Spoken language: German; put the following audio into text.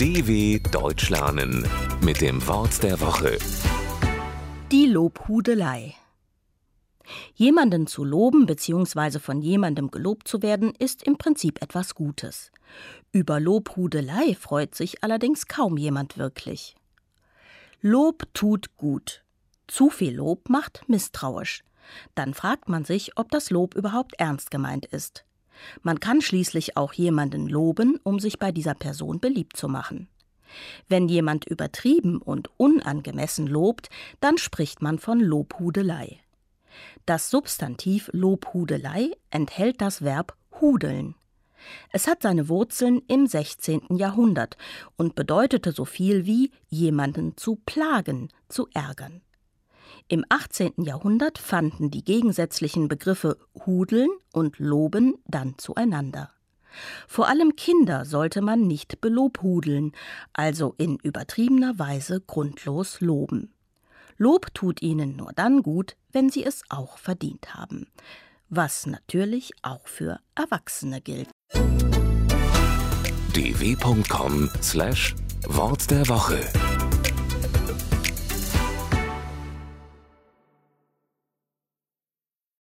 DW Deutsch lernen mit dem Wort der Woche. Die Lobhudelei. Jemanden zu loben bzw. von jemandem gelobt zu werden, ist im Prinzip etwas Gutes. Über Lobhudelei freut sich allerdings kaum jemand wirklich. Lob tut gut. Zu viel Lob macht misstrauisch. Dann fragt man sich, ob das Lob überhaupt ernst gemeint ist. Man kann schließlich auch jemanden loben, um sich bei dieser Person beliebt zu machen. Wenn jemand übertrieben und unangemessen lobt, dann spricht man von Lobhudelei. Das Substantiv Lobhudelei enthält das Verb hudeln. Es hat seine Wurzeln im 16. Jahrhundert und bedeutete so viel wie jemanden zu plagen, zu ärgern. Im 18. Jahrhundert fanden die gegensätzlichen Begriffe hudeln und loben dann zueinander. Vor allem Kinder sollte man nicht belobhudeln, also in übertriebener Weise grundlos loben. Lob tut ihnen nur dann gut, wenn sie es auch verdient haben. Was natürlich auch für Erwachsene gilt. dw.com/Wort der Woche